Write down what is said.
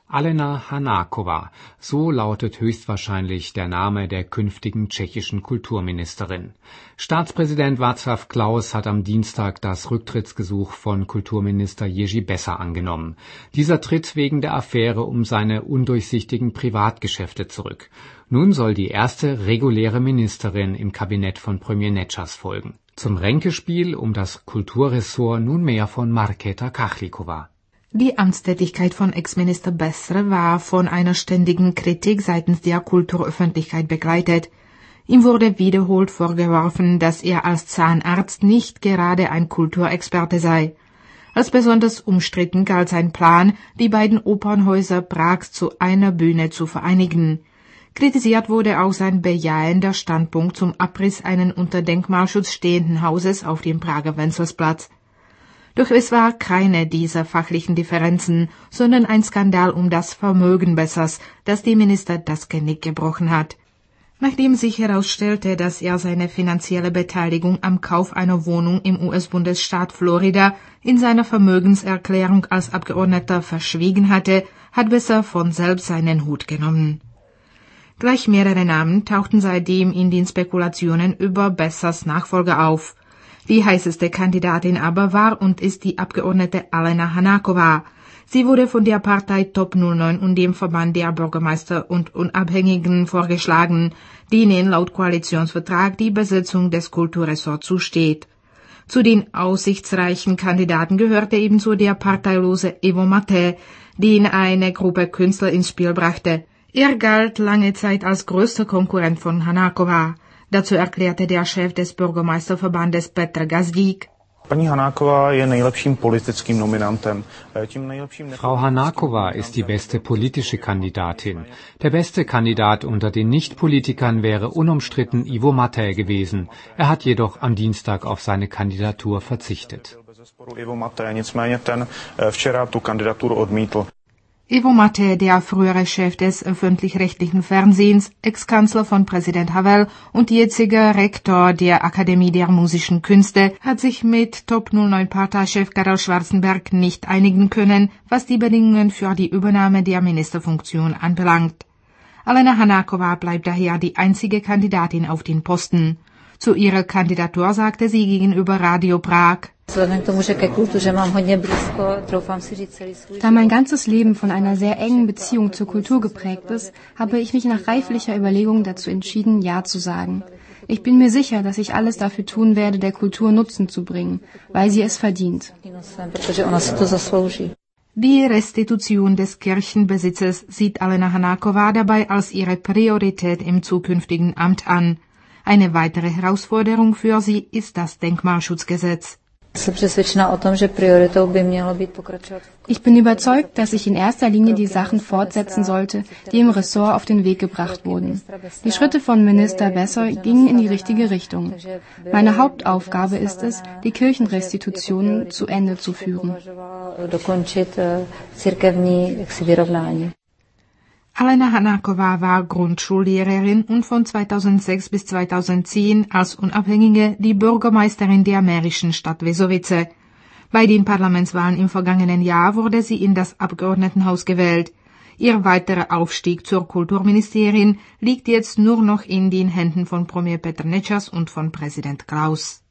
Alena Hanáková, so lautet höchstwahrscheinlich der Name der künftigen tschechischen Kulturministerin. Staatspräsident Václav Klaus hat am Dienstag das Rücktrittsgesuch von Kulturminister Jerzy Besa angenommen. Dieser tritt wegen der Affäre um seine undurchsichtigen Privatgeschäfte zurück. Nun soll die erste reguläre Ministerin im Kabinett von Premier Nečas folgen. Zum Ränkespiel um das Kulturressort nunmehr von Markéta Kachlikova. Die Amtstätigkeit von Ex-Minister Besa war von einer ständigen Kritik seitens der Kulturöffentlichkeit begleitet. Ihm wurde wiederholt vorgeworfen, dass er als Zahnarzt nicht gerade ein Kulturexperte sei. Als besonders umstritten galt sein Plan, die beiden Opernhäuser Prags zu einer Bühne zu vereinigen. Kritisiert wurde auch sein bejahender Standpunkt zum Abriss eines unter Denkmalschutz stehenden Hauses auf dem Prager Wenzelsplatz. Doch es war keine dieser fachlichen Differenzen, sondern ein Skandal um das Vermögen Besas, das dem Minister das Genick gebrochen hat. Nachdem sich herausstellte, dass er seine finanzielle Beteiligung am Kauf einer Wohnung im US-Bundesstaat Florida in seiner Vermögenserklärung als Abgeordneter verschwiegen hatte, hat Besa von selbst seinen Hut genommen. Gleich mehrere Namen tauchten seitdem in den Spekulationen über Besas Nachfolger auf. Die heißeste Kandidatin aber war und ist die Abgeordnete Alena Hanáková. Sie wurde von der Partei Top 09 und dem Verband der Bürgermeister und Unabhängigen vorgeschlagen, denen laut Koalitionsvertrag die Besetzung des Kulturressorts zusteht. Zu den aussichtsreichen Kandidaten gehörte ebenso der parteilose Ivo Mate, den eine Gruppe Künstler ins Spiel brachte. Er galt lange Zeit als größter Konkurrent von Hanáková. Dazu erklärte der Chef des Bürgermeisterverbandes Petr Gazdík: Frau Hanáková ist die beste politische Kandidatin. Der beste Kandidat unter den Nichtpolitikern wäre unumstritten Ivo Mate gewesen. Er hat jedoch am Dienstag auf seine Kandidatur verzichtet. Ivo Mate, der frühere Chef des öffentlich-rechtlichen Fernsehens, Ex-Kanzler von Präsident Havel und jetziger Rektor der Akademie der Musischen Künste, hat sich mit Top 09-Parteichef Karel Schwarzenberg nicht einigen können, was die Bedingungen für die Übernahme der Ministerfunktion anbelangt. Alena Hanáková bleibt daher die einzige Kandidatin auf den Posten. Zu ihrer Kandidatur sagte sie gegenüber Radio Prag: Da mein ganzes Leben von einer sehr engen Beziehung zur Kultur geprägt ist, habe ich mich nach reiflicher Überlegung dazu entschieden, Ja zu sagen. Ich bin mir sicher, dass ich alles dafür tun werde, der Kultur Nutzen zu bringen, weil sie es verdient. Die Restitution des Kirchenbesitzes sieht Alena Hanáková dabei als ihre Priorität im zukünftigen Amt an. Eine weitere Herausforderung für sie ist das Denkmalschutzgesetz. Ich bin überzeugt, dass ich in erster Linie die Sachen fortsetzen sollte, die im Ressort auf den Weg gebracht wurden. Die Schritte von Minister Besa gingen in die richtige Richtung. Meine Hauptaufgabe ist es, die Kirchenrestitutionen zu Ende zu führen. Alena Hanáková war Grundschullehrerin und von 2006 bis 2010 als Unabhängige die Bürgermeisterin der mährischen Stadt Wesovice. Bei den Parlamentswahlen im vergangenen Jahr wurde sie in das Abgeordnetenhaus gewählt. Ihr weiterer Aufstieg zur Kulturministerin liegt jetzt nur noch in den Händen von Premier Petr Nečas und von Präsident Klaus.